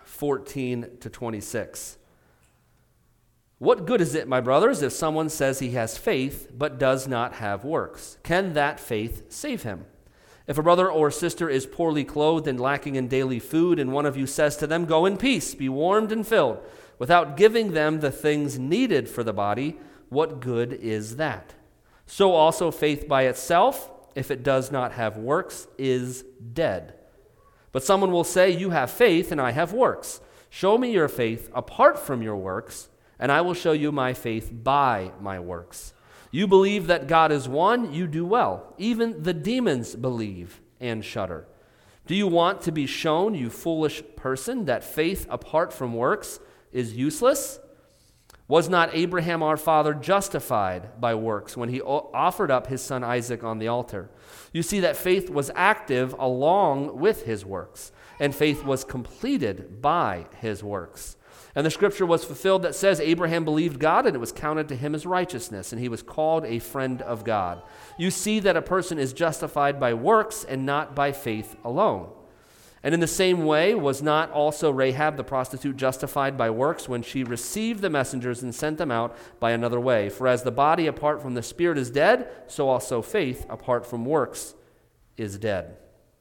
14-26. What good is it, my brothers, if someone says he has faith but does not have works? Can that faith save him? If a brother or sister is poorly clothed and lacking in daily food, and one of you says to them, "Go in peace, be warmed and filled," without giving them the things needed for the body, what good is that? So also faith by itself, if it does not have works, is dead. But someone will say, "You have faith and I have works. Show me your faith apart from your works, and I will show you my faith by my works. You believe that God is one, you do well. Even the demons believe and shudder. Do you want to be shown, you foolish person, that faith apart from works is useless? Was not Abraham our father justified by works when he offered up his son Isaac on the altar? You see that faith was active along with his works, and faith was completed by his works. And the scripture was fulfilled that says, Abraham believed God, and it was counted to him as righteousness, and he was called a friend of God. You see that a person is justified by works and not by faith alone. And in the same way, was not also Rahab the prostitute justified by works when she received the messengers and sent them out by another way? For as the body apart from the spirit is dead, so also faith apart from works is dead.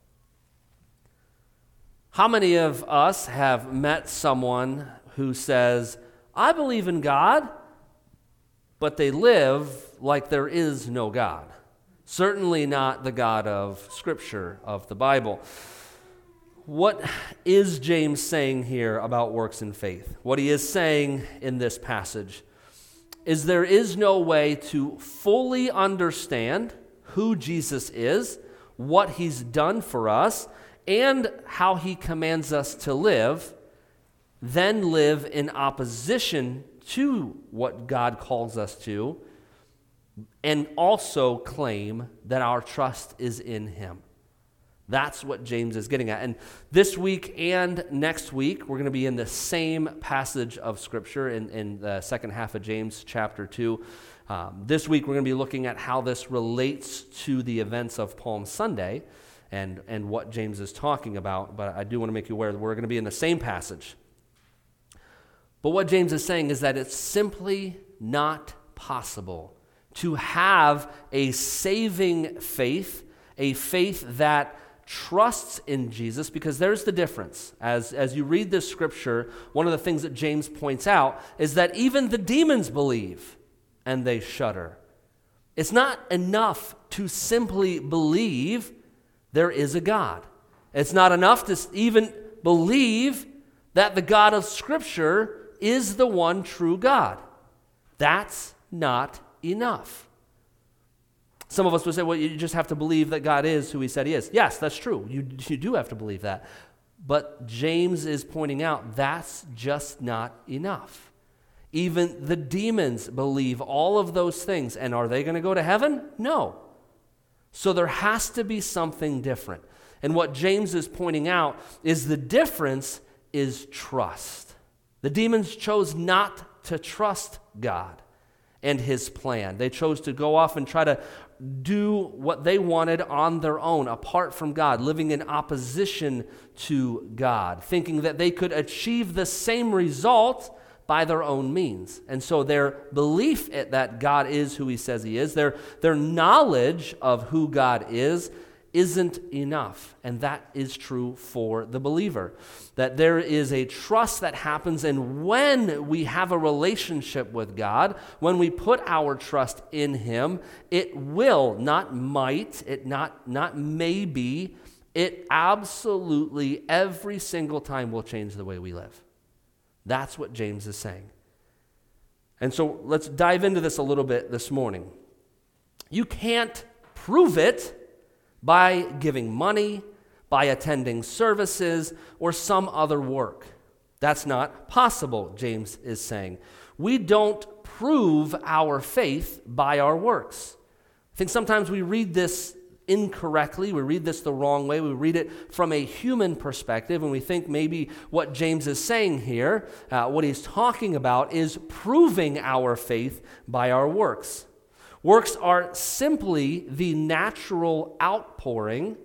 How many of us have met someone who says, "I believe in God," but they live like there is no God? Certainly not the God of Scripture, of the Bible. What is James saying here about works and faith? What he is saying in this passage is there is no way to fully understand who Jesus is, what he's done for us, and how he commands us to live, then live in opposition to what God calls us to, and also claim that our trust is in him. That's what James is getting at. And this week and next week, we're going to be in the same passage of Scripture in the second half of James chapter 2. This week, we're going to be looking at how this relates to the events of Palm Sunday and what James is talking about. But I do want to make you aware that we're going to be in the same passage. But what James is saying is that it's simply not possible to have a saving faith, a faith that trusts in Jesus, because there's the difference. As you read this scripture, one of the things that James points out is that even the demons believe and they shudder. It's not enough to simply believe there is a God. It's not enough to even believe that the God of Scripture is the one true God. That's not enough. Some of us would say, well, you just have to believe that God is who he said he is. Yes, that's true. You do have to believe that. But James is pointing out that's just not enough. Even the demons believe all of those things. And are they going to go to heaven? No. So there has to be something different. And what James is pointing out is the difference is trust. The demons chose not to trust God and his plan. They chose to go off and try to do what they wanted on their own, apart from God, living in opposition to God, thinking that they could achieve the same result by their own means. And so their belief that God is who he says he is, their knowledge of who God is, isn't enough. And that is true for the believer. That there is a trust that happens, and when we have a relationship with God, when we put our trust in him, it will, not might, it not maybe, it absolutely every single time will change the way we live. That's what James is saying. And so let's dive into this a little bit this morning. You can't prove it by giving money, by attending services, or some other work. That's not possible, James is saying. We don't prove our faith by our works. I think sometimes we read this incorrectly. We read this the wrong way. We read it from a human perspective, and we think maybe what James is saying here, what he's talking about, is proving our faith by our works. Works are simply the natural outpouring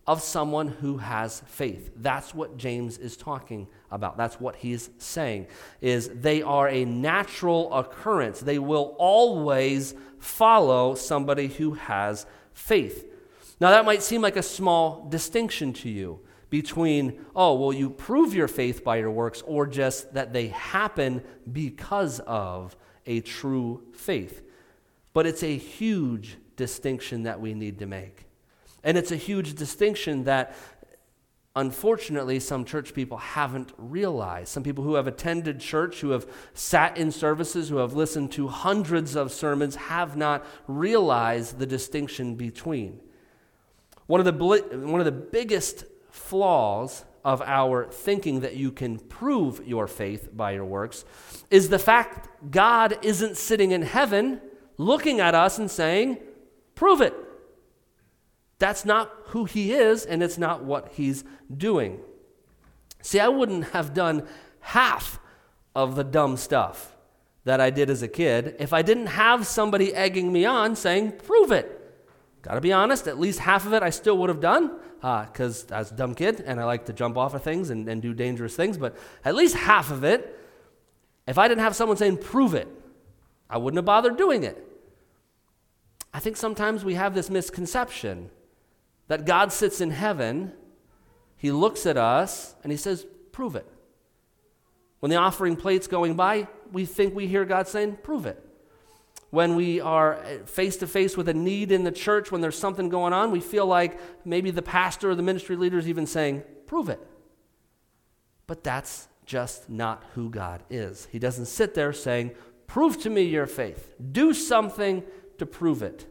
of someone who has faith. That's what James is talking about. That's what he's saying, is they are a natural occurrence. They will always follow somebody who has faith. Now, that might seem like a small distinction to you between, you prove your faith by your works, or just that they happen because of a true faith. But it's a huge distinction that we need to make. And it's a huge distinction that, unfortunately, some church people haven't realized. Some people who have attended church, who have sat in services, who have listened to hundreds of sermons, have not realized the distinction between. One of the biggest flaws of our thinking that you can prove your faith by your works is the fact God isn't sitting in heaven looking at us and saying, prove it. That's not who he is, and it's not what he's doing. See, I wouldn't have done half of the dumb stuff that I did as a kid if I didn't have somebody egging me on saying, prove it. Got to be honest, at least half of it I still would have done, because I was a dumb kid, and I like to jump off of things and do dangerous things, but at least half of it, if I didn't have someone saying, prove it, I wouldn't have bothered doing it. I think sometimes we have this misconception that God sits in heaven, he looks at us, and he says, prove it. When the offering plate's going by, we think we hear God saying, prove it. When we are face to face with a need in the church, when there's something going on, we feel like maybe the pastor or the ministry leader is even saying, prove it. But that's just not who God is. He doesn't sit there saying, prove to me your faith. Do something to prove it.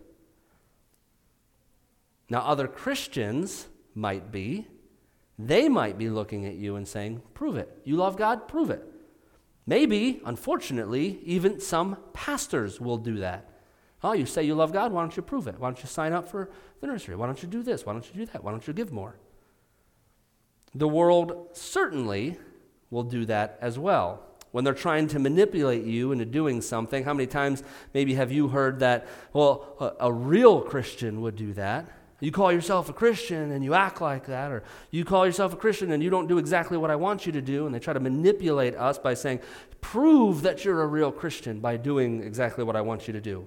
Now, other Christians might be looking at you and saying, prove it. You love God? Prove it. Maybe, unfortunately, even some pastors will do that. Oh, you say you love God? Why don't you prove it? Why don't you sign up for the nursery? Why don't you do this? Why don't you do that? Why don't you give more? The world certainly will do that as well. When they're trying to manipulate you into doing something, how many times maybe have you heard that, a real Christian would do that? You call yourself a Christian and you act like that, or you call yourself a Christian and you don't do exactly what I want you to do, and they try to manipulate us by saying, prove that you're a real Christian by doing exactly what I want you to do.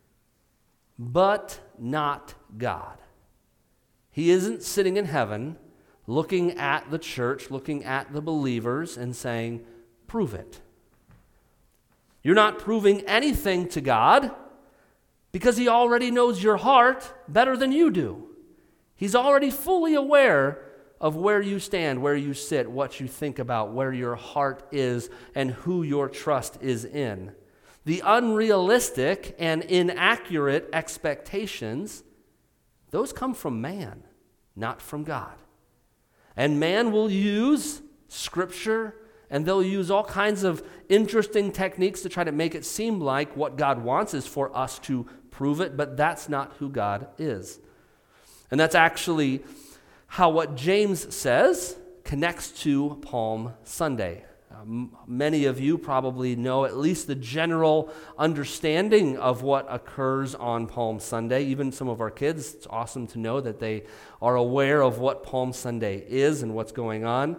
But not God. He isn't sitting in heaven looking at the church, looking at the believers and saying, prove it. You're not proving anything to God, because he already knows your heart better than you do. He's already fully aware of where you stand, where you sit, what you think about, where your heart is, and who your trust is in. The unrealistic and inaccurate expectations, those come from man, not from God. And man will use Scripture, and they'll use all kinds of interesting techniques to try to make it seem like what God wants is for us to prove it, but that's not who God is. And that's actually how what James says connects to Palm Sunday. Many of you probably know at least the general understanding of what occurs on Palm Sunday. Even some of our kids, it's awesome to know that they are aware of what Palm Sunday is and what's going on.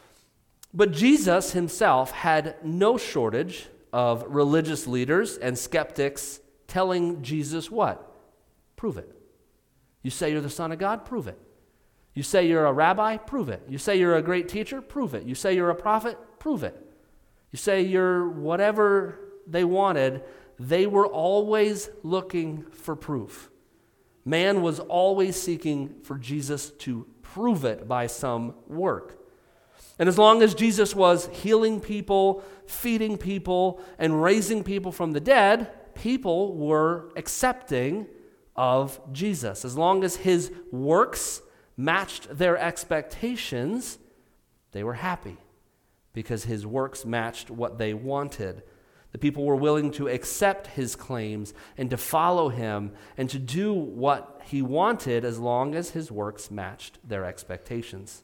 But Jesus himself had no shortage of religious leaders and skeptics telling Jesus what? Prove it. You say you're the Son of God? Prove it. You say you're a rabbi? Prove it. You say you're a great teacher? Prove it. You say you're a prophet? Prove it. You say you're whatever they wanted. They were always looking for proof. Man was always seeking for Jesus to prove it by some work. And as long as Jesus was healing people, feeding people, and raising people from the dead, people were accepting of Jesus. As long as his works matched their expectations, they were happy because his works matched what they wanted. The people were willing to accept his claims and to follow him and to do what he wanted as long as his works matched their expectations.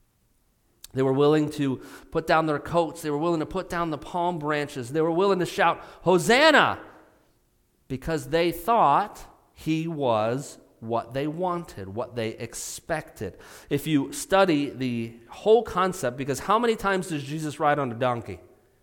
They were willing to put down their coats. They were willing to put down the palm branches. They were willing to shout, Hosanna, because they thought he was what they wanted, what they expected. If you study the whole concept, because how many times does Jesus ride on a donkey?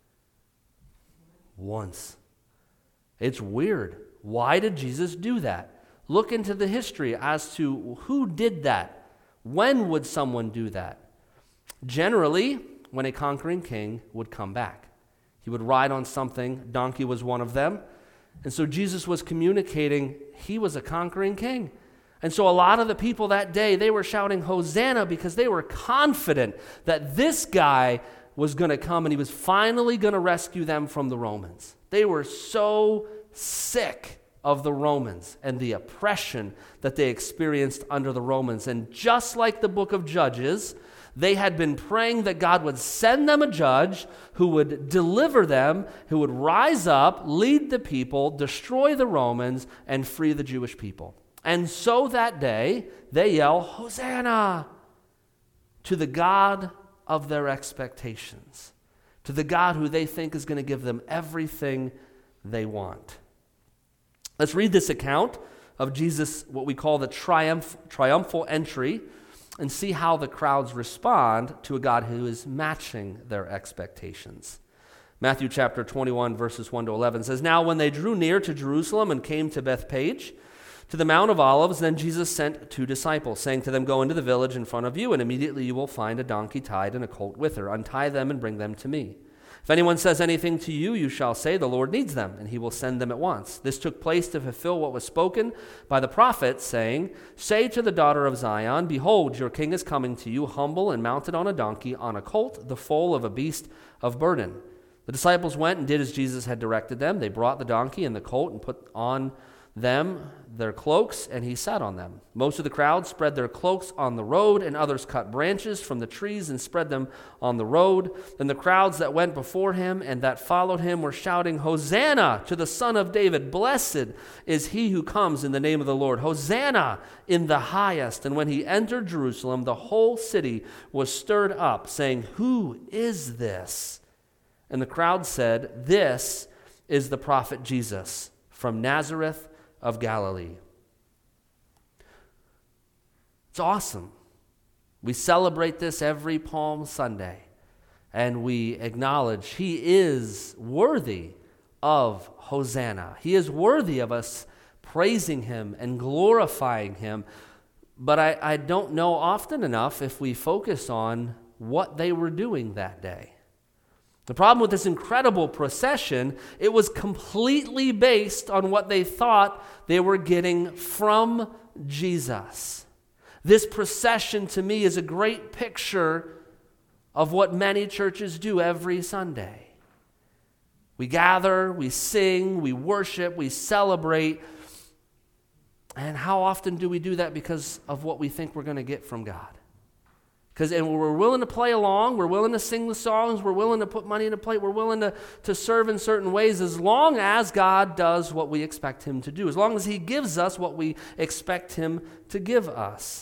Once. It's weird. Why did Jesus do that? Look into the history as to who did that. When would someone do that? Generally, when a conquering king would come back. He would ride on something. Donkey was one of them. And so Jesus was communicating he was a conquering king. And so a lot of the people that day, they were shouting Hosanna because they were confident that this guy was going to come and he was finally going to rescue them from the Romans. They were so sick of the Romans and the oppression that they experienced under the Romans. And just like the book of Judges, they had been praying that God would send them a judge who would deliver them, who would rise up, lead the people, destroy the Romans, and free the Jewish people. And so that day, they yell, Hosanna, to the God of their expectations, to the God who they think is going to give them everything they want. Let's read this account of Jesus, what we call the triumphal entry, and see how the crowds respond to a God who is matching their expectations. Matthew chapter 21, verses 1 to 11 says, Now when they drew near to Jerusalem and came to Bethpage, to the Mount of Olives, then Jesus sent 2 disciples, saying to them, Go into the village in front of you, and immediately you will find a donkey tied and a colt with her. Untie them and bring them to me. If anyone says anything to you, you shall say, The Lord needs them, and he will send them at once. This took place to fulfill what was spoken by the prophet, saying, Say to the daughter of Zion, Behold, your king is coming to you, humble and mounted on a donkey, on a colt, the foal of a beast of burden. The disciples went and did as Jesus had directed them. They brought the donkey and the colt and put on them their cloaks, and he sat on them. Most of the crowd spread their cloaks on the road, and others cut branches from the trees and spread them on the road. Then the crowds that went before him and that followed him were shouting, Hosanna to the Son of David! Blessed is he who comes in the name of the Lord! Hosanna in the highest! And when he entered Jerusalem, the whole city was stirred up, saying, Who is this? And the crowd said, This is the prophet Jesus from Nazareth of Galilee. It's awesome. We celebrate this every Palm Sunday, and we acknowledge he is worthy of Hosanna. He is worthy of us praising him and glorifying him. But I don't know often enough if we focus on what they were doing that day. The problem with this incredible procession, it was completely based on what they thought they were getting from Jesus. This procession to me is a great picture of what many churches do every Sunday. We gather, we sing, we worship, we celebrate. And how often do we do that because of what we think we're going to get from God? And we're willing to play along, we're willing to sing the songs, we're willing to put money in a plate, we're willing to serve in certain ways as long as God does what we expect him to do, as long as he gives us what we expect him to give us.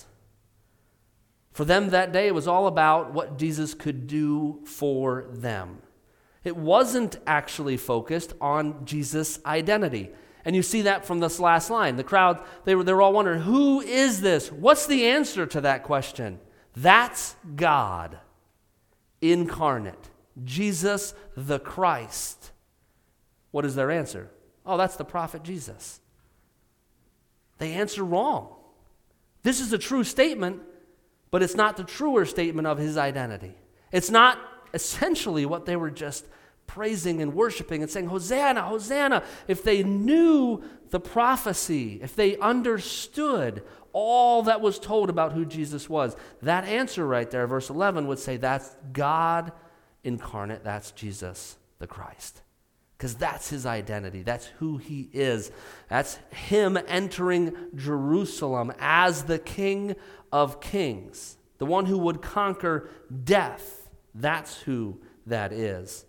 For them that day, it was all about what Jesus could do for them. It wasn't actually focused on Jesus' identity. And you see that from this last line. The crowd, they were all wondering, who is this? What's the answer to that question? That's God incarnate, Jesus the Christ. What is their answer? Oh, that's the prophet Jesus. They answer wrong. This is a true statement, but it's not the truer statement of his identity. It's not essentially what they were just praising and worshiping and saying, Hosanna, Hosanna. If they knew the prophecy, if they understood all that was told about who Jesus was, that answer right there, verse 11, would say that's God incarnate, that's Jesus the Christ. Because that's his identity, that's who he is. That's him entering Jerusalem as the King of Kings, the one who would conquer death. That's who that is.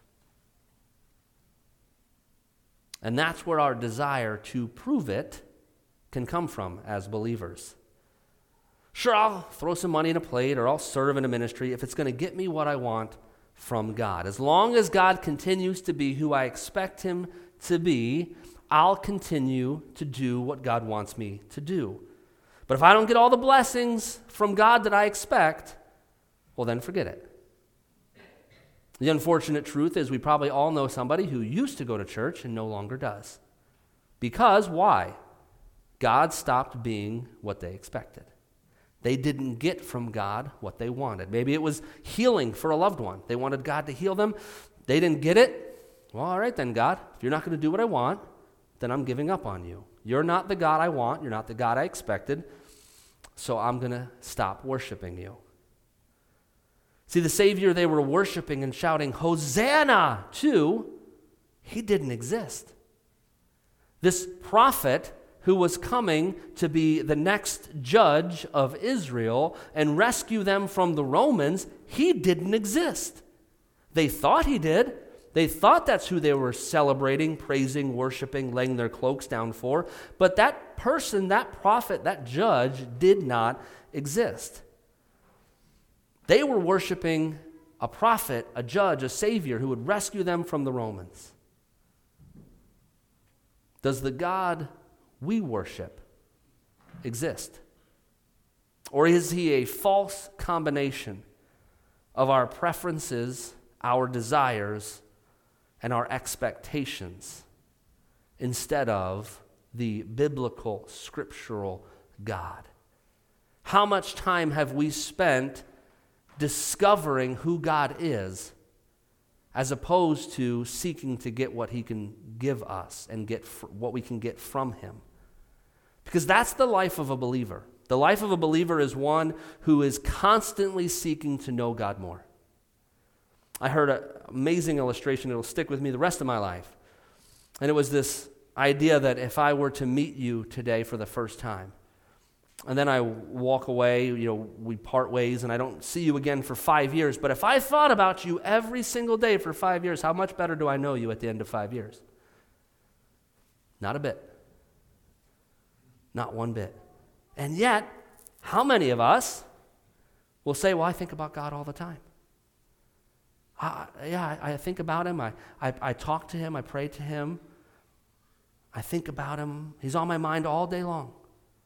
And that's where our desire to prove it can come from as believers. Sure, I'll throw some money in a plate or I'll serve in a ministry if it's going to get me what I want from God. As long as God continues to be who I expect him to be, I'll continue to do what God wants me to do. But if I don't get all the blessings from God that I expect, well, then forget it. The unfortunate truth is we probably all know somebody who used to go to church and no longer does. Because why? God stopped being what they expected. They didn't get from God what they wanted. Maybe it was healing for a loved one. They wanted God to heal them. They didn't get it. Well, all right then, God. If you're not going to do what I want, then I'm giving up on you. You're not the God I want. You're not the God I expected. So I'm going to stop worshiping you. See, the Savior they were worshiping and shouting, Hosanna to, he didn't exist. This prophet who was coming to be the next judge of Israel and rescue them from the Romans, he didn't exist. They thought he did. They thought that's who they were celebrating, praising, worshiping, laying their cloaks down for. But that person, that prophet, that judge did not exist. They were worshiping a prophet, a judge, a savior who would rescue them from the Romans. Does the God we worship exist? Or is he a false combination of our preferences, our desires, and our expectations instead of the biblical, scriptural God? How much time have we spent discovering who God is as opposed to seeking to get what he can give us and get what we can get from him? Because that's the life of a believer. The life of a believer is one who is constantly seeking to know God more. I heard an amazing illustration. It'll stick with me the rest of my life. And it was this idea that if I were to meet you today for the first time, and then I walk away, we part ways, and I don't see you again for 5 years, but if I thought about you every single day for 5 years, how much better do I know you at the end of 5 years? Not a bit. Not one bit. And yet, how many of us will say, well, I think about God all the time. I think about him. I talk to him. I pray to him. I think about him. He's on my mind all day long.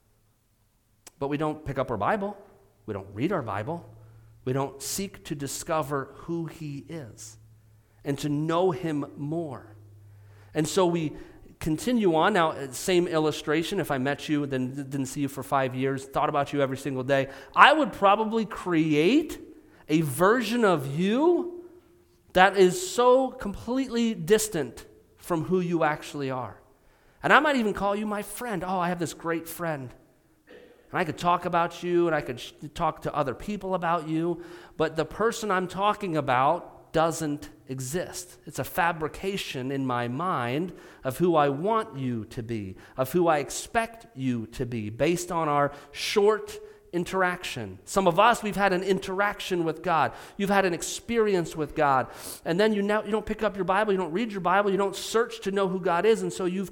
But we don't pick up our Bible. We don't read our Bible. We don't seek to discover who he is and to know him more. And so we continue on. Now, same illustration. If I met you, then didn't see you for 5 years, thought about you every single day, I would probably create a version of you that is so completely distant from who you actually are. And I might even call you my friend. Oh, I have this great friend. And I could talk about you, and I could talk to other people about you, but the person I'm talking about doesn't exist. It's a fabrication in my mind of who I want you to be, of who I expect you to be, based on our short interaction. Some of us, we've had an interaction with God. You've had an experience with God. And then you don't pick up your Bible, you don't read your Bible, you don't search to know who God is, and so you've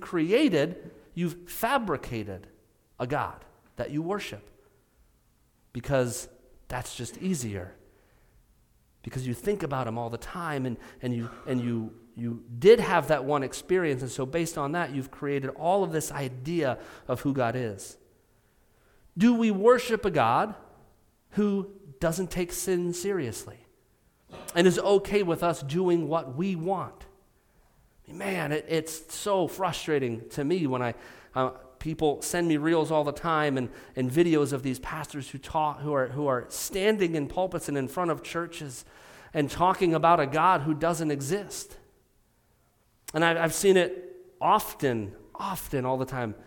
fabricated a God that you worship because that's just easier. Because you think about him all the time, and you did have that one experience, and so based on that, you've created all of this idea of who God is. Do we worship a God who doesn't take sin seriously and is okay with us doing what we want? Man, it's so frustrating to me when people send me reels all the time and videos of these pastors who are standing in pulpits and in front of churches and talking about a God who doesn't exist. And I've seen it often, all the time.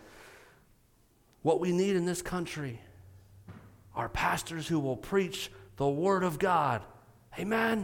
What we need in this country are pastors who will preach the Word of God. Amen?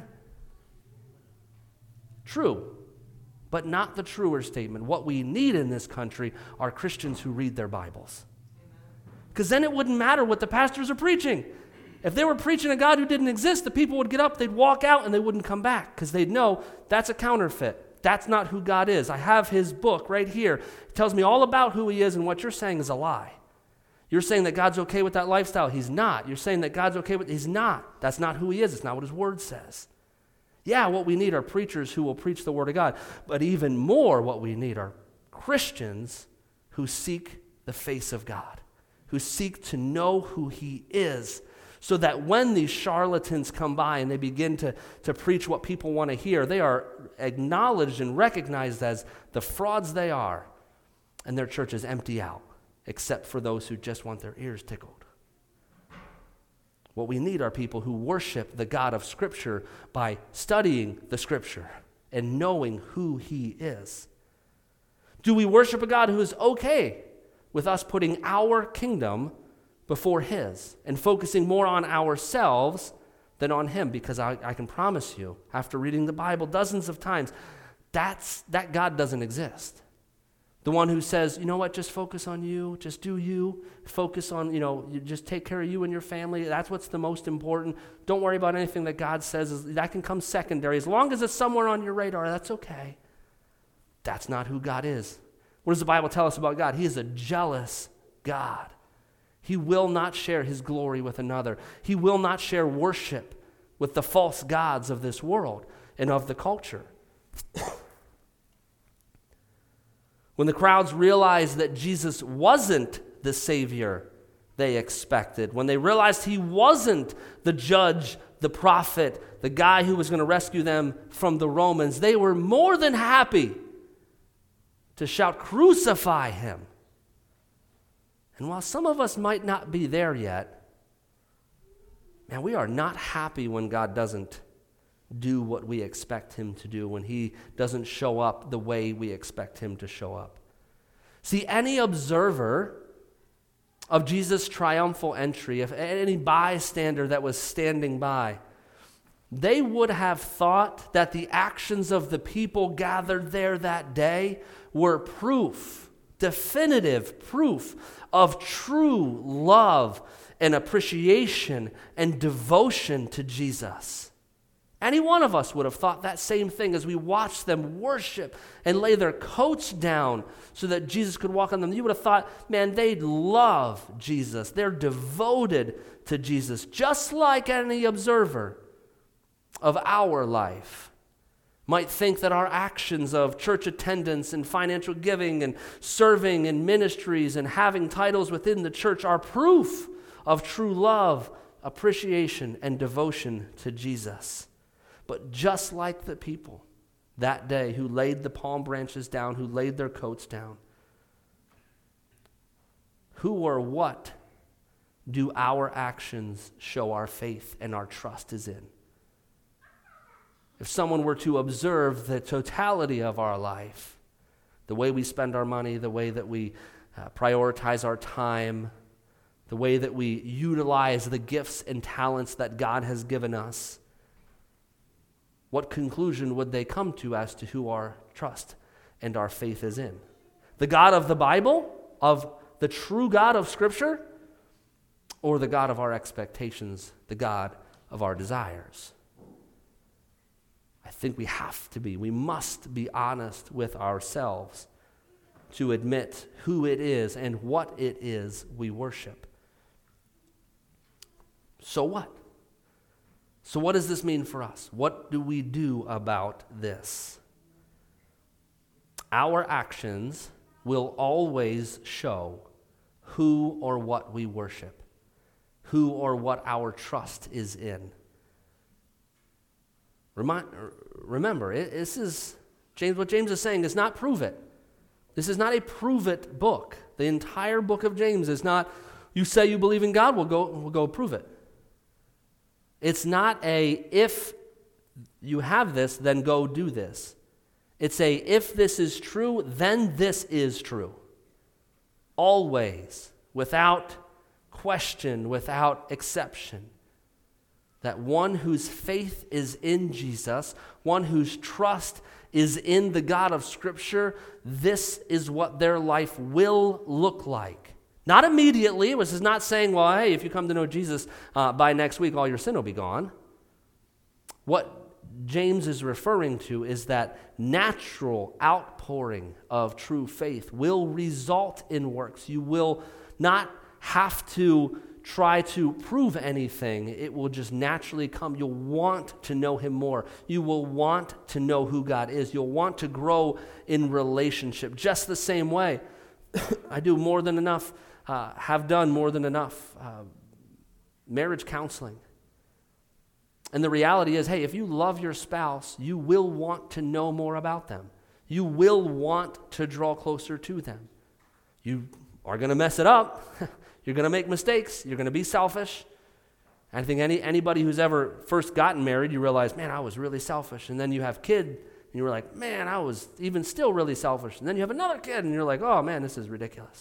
True, but not the truer statement. What we need in this country are Christians who read their Bibles. Because then it wouldn't matter what the pastors are preaching. If they were preaching a God who didn't exist, the people would get up, they'd walk out, and they wouldn't come back because they'd know that's a counterfeit. That's not who God is. I have his book right here. It tells me all about who he is, and what you're saying is a lie. You're saying that God's okay with that lifestyle. He's not. You're saying that God's okay with he's not. That's not who he is. It's not what his word says. Yeah, what we need are preachers who will preach the word of God. But even more, what we need are Christians who seek the face of God, who seek to know who he is, so that when these charlatans come by and they begin to preach what people want to hear, they are acknowledged and recognized as the frauds they are, and their churches empty out, except for those who just want their ears tickled. What we need are people who worship the God of Scripture by studying the Scripture and knowing who he is. Do we worship a God who is okay with us putting our kingdom before his and focusing more on ourselves than on him? Because I can promise you, after reading the Bible dozens of times, that God doesn't exist. The one who says, you know what, just focus on you, just do you, focus on, you just take care of you and your family. That's what's the most important. Don't worry about anything that God says. That can come secondary. As long as it's somewhere on your radar, that's okay. That's not who God is. What does the Bible tell us about God? He is a jealous God. He will not share his glory with another. He will not share worship with the false gods of this world and of the culture. When the crowds realized that Jesus wasn't the Savior they expected, when they realized he wasn't the judge, the prophet, the guy who was going to rescue them from the Romans, they were more than happy to shout, "Crucify him." And while some of us might not be there yet, man, we are not happy when God doesn't do what we expect him to do, when he doesn't show up the way we expect him to show up. See, any observer of Jesus' triumphal entry, if any bystander that was standing by, they would have thought that the actions of the people gathered there that day were proof, definitive proof of true love and appreciation and devotion to Jesus. Any one of us would have thought that same thing as we watched them worship and lay their coats down so that Jesus could walk on them. You would have thought, man, they love Jesus. They're devoted to Jesus, just like any observer of our life might think that our actions of church attendance and financial giving and serving in ministries and having titles within the church are proof of true love, appreciation, and devotion to Jesus. But just like the people that day who laid the palm branches down, who laid their coats down, who or what do our actions show our faith and our trust is in? If someone were to observe the totality of our life, the way we spend our money, the way that we prioritize our time, the way that we utilize the gifts and talents that God has given us, what conclusion would they come to as to who our trust and our faith is in? The God of the Bible, of the true God of Scripture, or the God of our expectations, the God of our desires? I think we must be honest with ourselves to admit who it is and what it is we worship. So what? So what does this mean for us? What do we do about this? Our actions will always show who or what we worship, who or what our trust is in. Remember, this is James. What James is saying is not prove it. This is not a prove it book. The entire book of James is not, you say you believe in God, we'll go prove it. It's not a, if you have this, then go do this. It's a, if this is true, then this is true. Always, without question, without exception. That one whose faith is in Jesus, one whose trust is in the God of Scripture, this is what their life will look like. Not immediately. This is not saying, well, hey, if you come to know Jesus by next week, all your sin will be gone. What James is referring to is that natural outpouring of true faith will result in works. You will not have to try to prove anything. It will just naturally come. You'll want to know him more. You will want to know who God is. You'll want to grow in relationship. Just the same way, I do more than enough have done more than enough marriage counseling. And the reality is, hey, if you love your spouse, you will want to know more about them. You will want to draw closer to them. You are going to mess it up. You're going to make mistakes. You're going to be selfish. I think anybody who's ever first gotten married, you realize, man, I was really selfish. And then you have kids, and you're like, man, I was even still really selfish. And then you have another kid, and you're like, oh, man, this is ridiculous.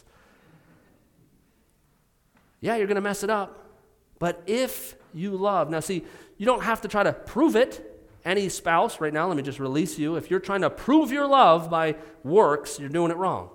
Yeah, you're going to mess it up. But if you love, now see, you don't have to try to prove it. Any spouse, right now, let me just release you. If you're trying to prove your love by works, you're doing it wrong.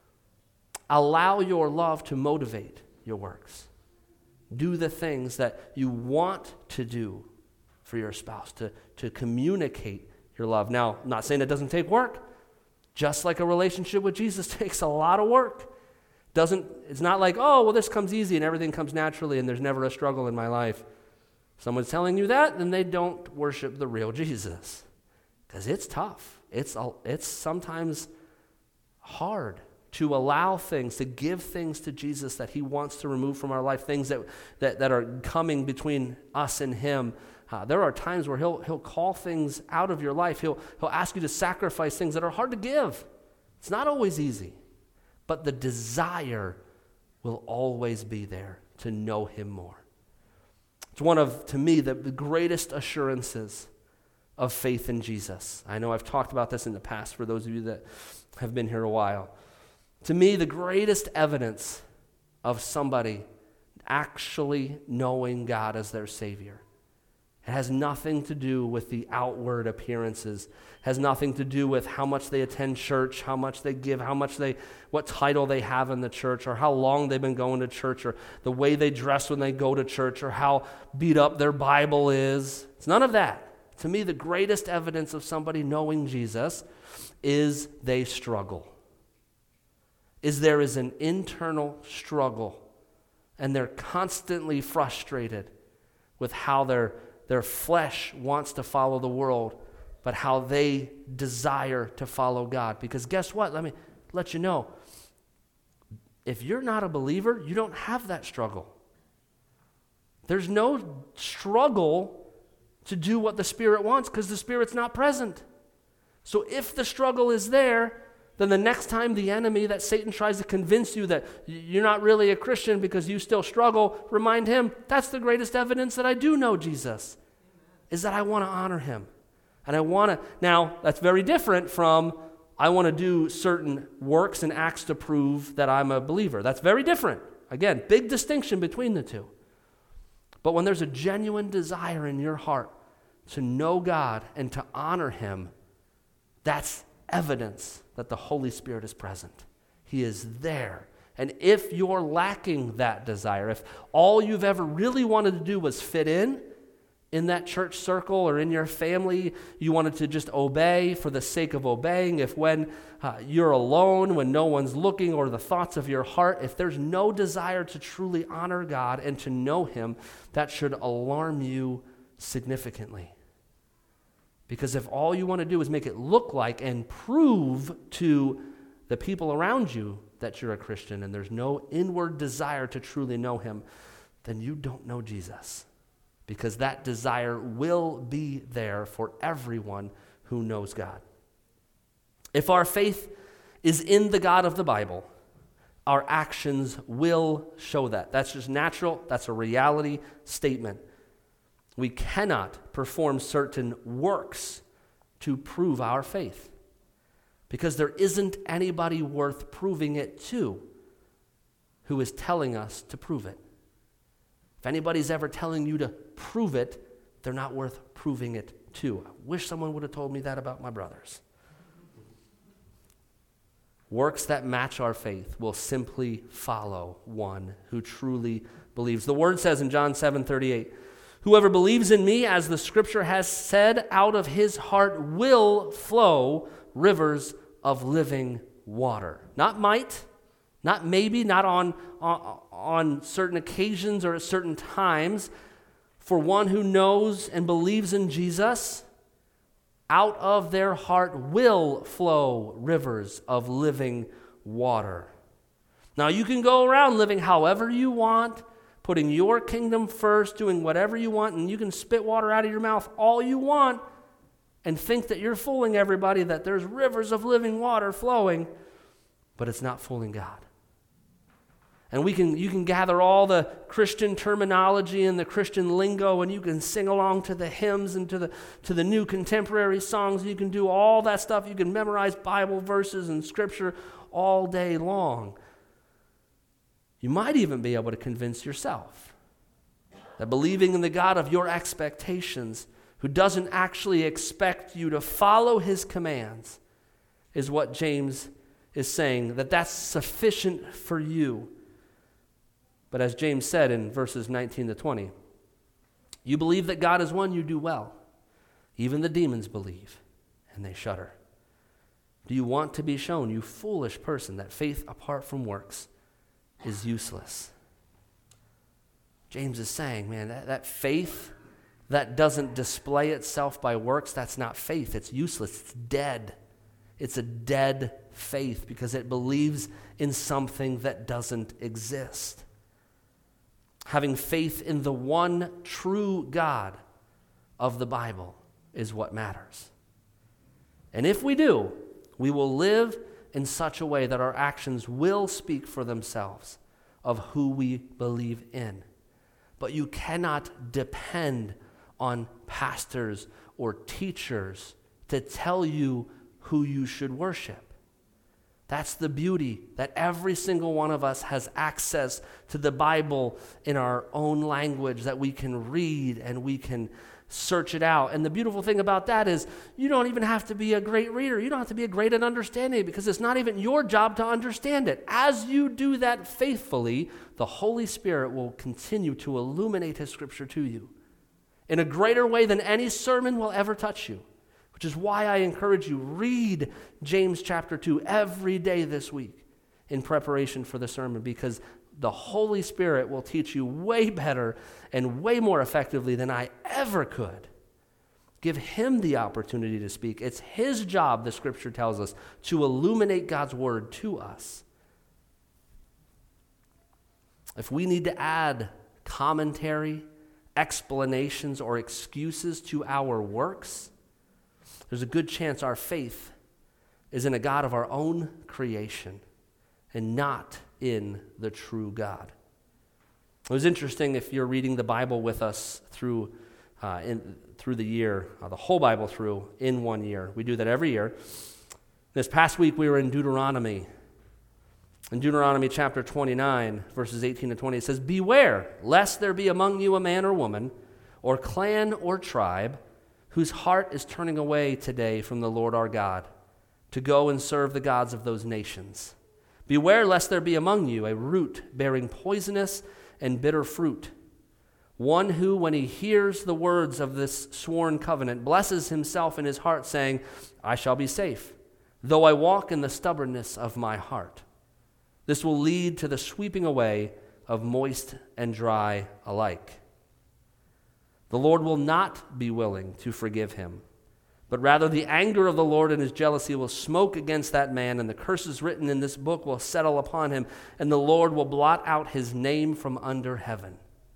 Allow your love to motivate your works. Do the things that you want to do for your spouse, to communicate your love. Now, I'm not saying it doesn't take work. Just like a relationship with Jesus takes a lot of work. It's not like, oh, well, this comes easy and everything comes naturally and there's never a struggle in my life. If someone's telling you that, then they don't worship the real Jesus. Because it's tough. It's sometimes hard to allow things, to give things to Jesus that he wants to remove from our life, things that are coming between us and him. There are times where he'll call things out of your life. He'll ask you to sacrifice things that are hard to give. It's not always easy, but the desire will always be there to know him more. It's one of, to me, the greatest assurances of faith in Jesus. I know I've talked about this in the past for those of you that have been here a while. To me, the greatest evidence of somebody actually knowing God as their Savior. It has nothing to do with the outward appearances. It has nothing to do with how much they attend church, how much they give, what title they have in the church, or how long they've been going to church, or the way they dress when they go to church, or how beat up their Bible is. It's none of that. To me, the greatest evidence of somebody knowing Jesus is they struggle. There is an internal struggle, and they're constantly frustrated with how their flesh wants to follow the world, but how they desire to follow God. Because guess what? Let me let you know. If you're not a believer, you don't have that struggle. There's no struggle to do what the Spirit wants because the Spirit's not present. So if the struggle is there, then the next time the enemy, that Satan tries to convince you that you're not really a Christian because you still struggle, remind him, that's the greatest evidence that I do know Jesus, is that I want to honor him. And I want to, now that's very different from I want to do certain works and acts to prove that I'm a believer. That's very different. Again, big distinction between the two. But when there's a genuine desire in your heart to know God and to honor him, that's evidence that the Holy Spirit is present. He is there. And if you're lacking that desire, if all you've ever really wanted to do was fit in that church circle or in your family, you wanted to just obey for the sake of obeying, if when you're alone, when no one's looking, or the thoughts of your heart, if there's no desire to truly honor God and to know him, that should alarm you significantly. Because if all you want to do is make it look like and prove to the people around you that you're a Christian and there's no inward desire to truly know him, then you don't know Jesus. Because that desire will be there for everyone who knows God. If our faith is in the God of the Bible, our actions will show that. That's just natural. That's a reality statement. We cannot perform certain works to prove our faith because there isn't anybody worth proving it to who is telling us to prove it. If anybody's ever telling you to prove it, they're not worth proving it to. I wish someone would have told me that about my brothers. Works that match our faith will simply follow one who truly believes. The word says in John 7:38, whoever believes in me, as the scripture has said, out of his heart will flow rivers of living water. Not might, not maybe, not on certain occasions or at certain times. For one who knows and believes in Jesus, out of their heart will flow rivers of living water. Now, you can go around living however you want, putting your kingdom first, doing whatever you want, and you can spit water out of your mouth all you want and think that you're fooling everybody, that there's rivers of living water flowing, but it's not fooling God. And you can gather all the Christian terminology and the Christian lingo, and you can sing along to the hymns and to the new contemporary songs. You can do all that stuff. You can memorize Bible verses and Scripture all day long. You might even be able to convince yourself that believing in the God of your expectations, who doesn't actually expect you to follow his commands, is what James is saying, that's sufficient for you. But as James said in verses 19 to 20, you believe that God is one, you do well. Even the demons believe, and they shudder. Do you want to be shown, you foolish person, that faith apart from works is useless? James is saying, man, that faith that doesn't display itself by works, that's not faith. It's useless. It's dead. It's a dead faith because it believes in something that doesn't exist. Having faith in the one true God of the Bible is what matters. And if we do, we will live in such a way that our actions will speak for themselves of who we believe in. But you cannot depend on pastors or teachers to tell you who you should worship. That's the beauty, that every single one of us has access to the Bible in our own language that we can read and we can search it out. And the beautiful thing about that is you don't even have to be a great reader. You don't have to be a great at understanding it because it's not even your job to understand it. As you do that faithfully, the Holy Spirit will continue to illuminate his Scripture to you in a greater way than any sermon will ever touch you. Which is why I encourage you, read James chapter 2 every day this week in preparation for the sermon, because the Holy Spirit will teach you way better and way more effectively than I ever could. Give him the opportunity to speak. It's his job, the Scripture tells us, to illuminate God's word to us. If we need to add commentary, explanations, or excuses to our works, there's a good chance our faith is in a God of our own creation and not in the true God. It was interesting if you're reading the Bible with us through the year, the whole Bible through in 1 year. We do that every year. This past week we were in Deuteronomy. In Deuteronomy chapter 29, verses 18 to 20, it says, "Beware, lest there be among you a man or woman, or clan or tribe, whose heart is turning away today from the Lord our God, to go and serve the gods of those nations. Beware lest there be among you a root bearing poisonous and bitter fruit, one who, when he hears the words of this sworn covenant, blesses himself in his heart, saying, I shall be safe, though I walk in the stubbornness of my heart. This will lead to the sweeping away of moist and dry alike. The Lord will not be willing to forgive him, but rather the anger of the Lord and his jealousy will smoke against that man, and the curses written in this book will settle upon him, and the Lord will blot out his name from under heaven."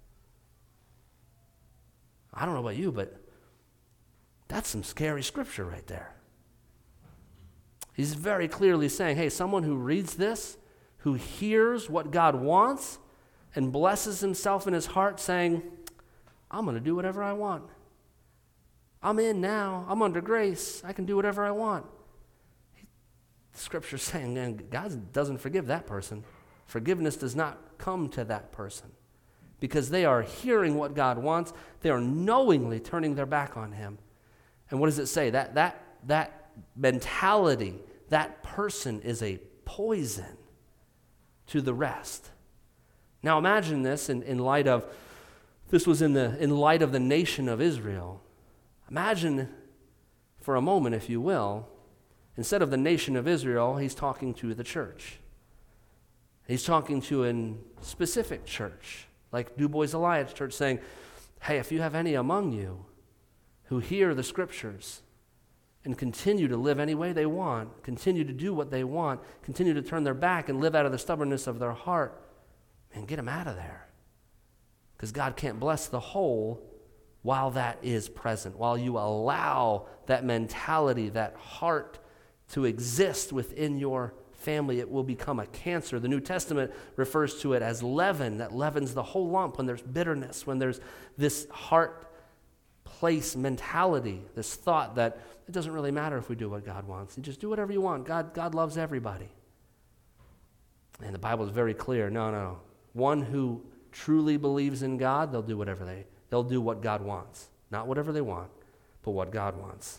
I don't know about you, but that's some scary scripture right there. He's very clearly saying, hey, someone who reads this, who hears what God wants, and blesses himself in his heart, saying, I'm going to do whatever I want. I'm in now. I'm under grace. I can do whatever I want. The scripture's saying, man, God doesn't forgive that person. Forgiveness does not come to that person because they are hearing what God wants. They are knowingly turning their back on him. And what does it say? That mentality, that person is a poison to the rest. Now imagine this in light of, this was in light of the nation of Israel. Imagine for a moment, if you will, instead of the nation of Israel, he's talking to the church. He's talking to a specific church, like Du Bois Alliance Church, saying, hey, if you have any among you who hear the scriptures and continue to live any way they want, continue to do what they want, continue to turn their back and live out of the stubbornness of their heart, man, get them out of there. Because God can't bless the whole while that is present, while you allow that mentality, that heart to exist within your family. It will become a cancer. The New Testament refers to it as leaven, that leavens the whole lump when there's bitterness, when there's this heart place mentality, this thought that it doesn't really matter if we do what God wants. You just do whatever you want. God loves everybody. And the Bible is very clear. No. One who truly believes in God, they'll do they'll do what God wants. Not whatever they want, but what God wants.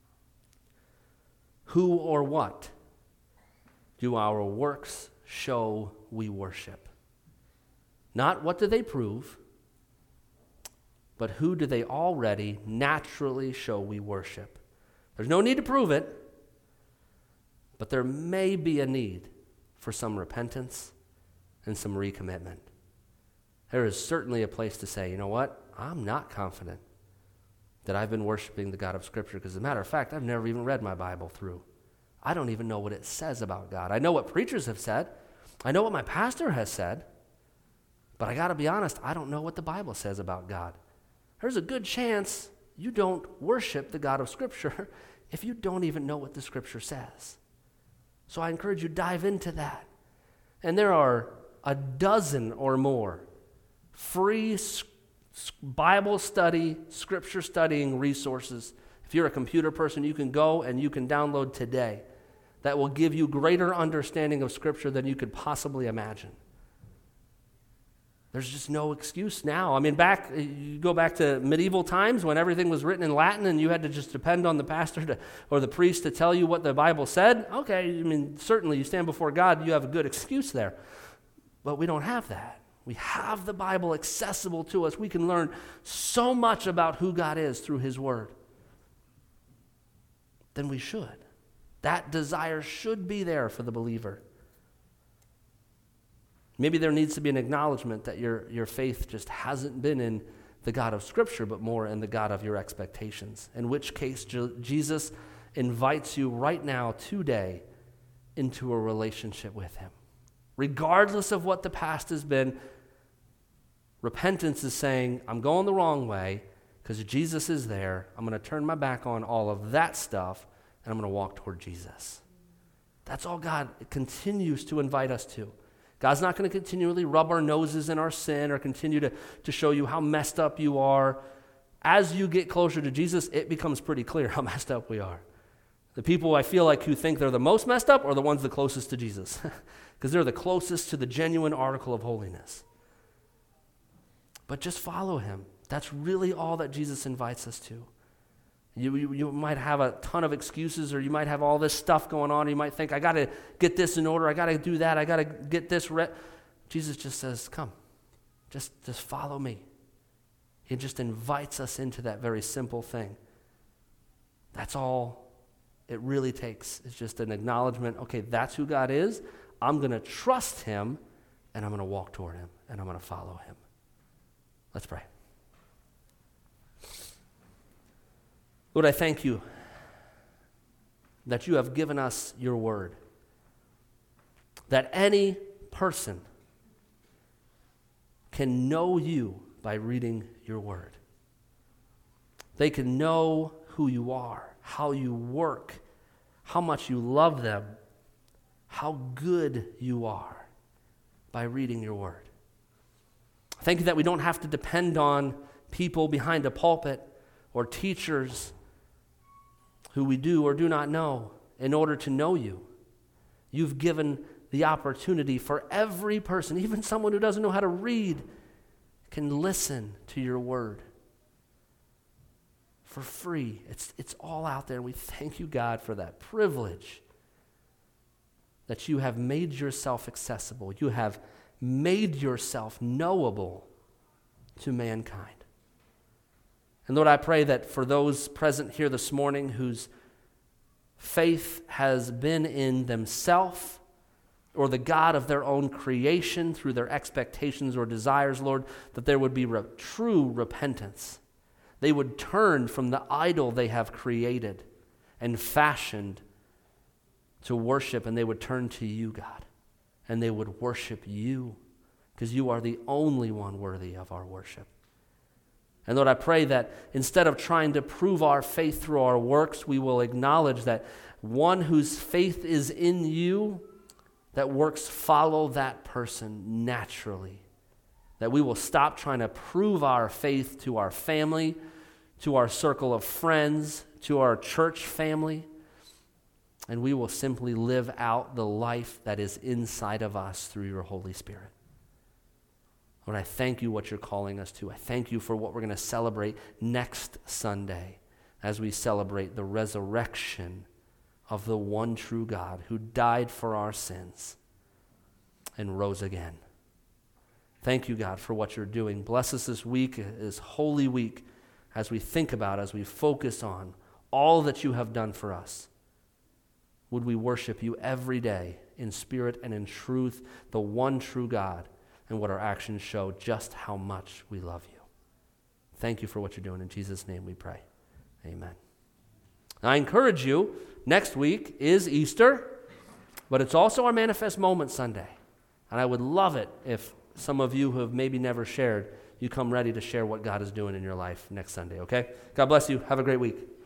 Who or what do our works show we worship? Not what do they prove, but who do they already naturally show we worship? There's no need to prove it, but there may be a need for some repentance and some recommitment. There is certainly a place to say, you know what? I'm not confident that I've been worshiping the God of Scripture, because as a matter of fact, I've never even read my Bible through. I don't even know what it says about God. I know what preachers have said. I know what my pastor has said. But I got to be honest, I don't know what the Bible says about God. There's a good chance you don't worship the God of Scripture if you don't even know what the Scripture says. So I encourage you to dive into that. And there are a dozen or more free Bible study, Scripture studying resources. If you're a computer person, you can go and you can download today that will give you greater understanding of Scripture than you could possibly imagine. There's just no excuse now. I mean, you go back to medieval times when everything was written in Latin and you had to just depend on the pastor or the priest to tell you what the Bible said. Okay, I mean, certainly you stand before God, you have a good excuse there. But we don't have that. We have the Bible accessible to us. We can learn so much about who God is through His Word. Then we should. That desire should be there for the believer. Maybe there needs to be an acknowledgement that your faith just hasn't been in the God of Scripture, but more in the God of your expectations. In which case, Jesus invites you right now, today, into a relationship with Him. Regardless of what the past has been, repentance is saying, I'm going the wrong way because Jesus is there. I'm going to turn my back on all of that stuff, and I'm going to walk toward Jesus. That's all God continues to invite us to. God's not going to continually rub our noses in our sin or continue to show you how messed up you are. As you get closer to Jesus, it becomes pretty clear how messed up we are. The people I feel like who think they're the most messed up are the ones the closest to Jesus because they're the closest to the genuine article of holiness. But just follow Him. That's really all that Jesus invites us to. You might have a ton of excuses, or you might have all this stuff going on. Or you might think, I got to get this in order. I got to do that. I got to get this. Jesus just says, come. Just follow me. He just invites us into that very simple thing. That's all it really takes. It's just an acknowledgement, okay, that's who God is. I'm going to trust Him, and I'm going to walk toward Him, and I'm going to follow Him. Let's pray. Lord, I thank you that you have given us your word, that any person can know you by reading your word. They can know who you are, how you work, how much you love them, how good you are by reading your word. Thank you that we don't have to depend on people behind a pulpit or teachers who we do or do not know in order to know you. You've given the opportunity for every person, even someone who doesn't know how to read, can listen to your word for free. It's all out there, and we thank you, God, for that privilege that you have made yourself accessible. You have made yourself knowable to mankind. And Lord, I pray that for those present here this morning whose faith has been in themselves or the God of their own creation through their expectations or desires, Lord, that there would be true repentance. They would turn from the idol they have created and fashioned to worship, and they would turn to you, God, and they would worship you because you are the only one worthy of our worship. And Lord, I pray that instead of trying to prove our faith through our works, we will acknowledge that one whose faith is in you, that works follow that person naturally. That we will stop trying to prove our faith to our family, to our circle of friends, to our church family, and we will simply live out the life that is inside of us through your Holy Spirit. Lord, I thank you what you're calling us to. I thank you for what we're going to celebrate next Sunday as we celebrate the resurrection of the one true God who died for our sins and rose again. Thank you, God, for what you're doing. Bless us this week, this Holy Week, as we think about, as we focus on all that you have done for us. Would we worship you every day in spirit and in truth, the one true God, and what our actions show just how much we love you. Thank you for what you're doing. In Jesus' name we pray. Amen. I encourage you, next week is Easter, but it's also our Manifest Moment Sunday. And I would love it if some of you who have maybe never shared, you come ready to share what God is doing in your life next Sunday, okay? God bless you. Have a great week.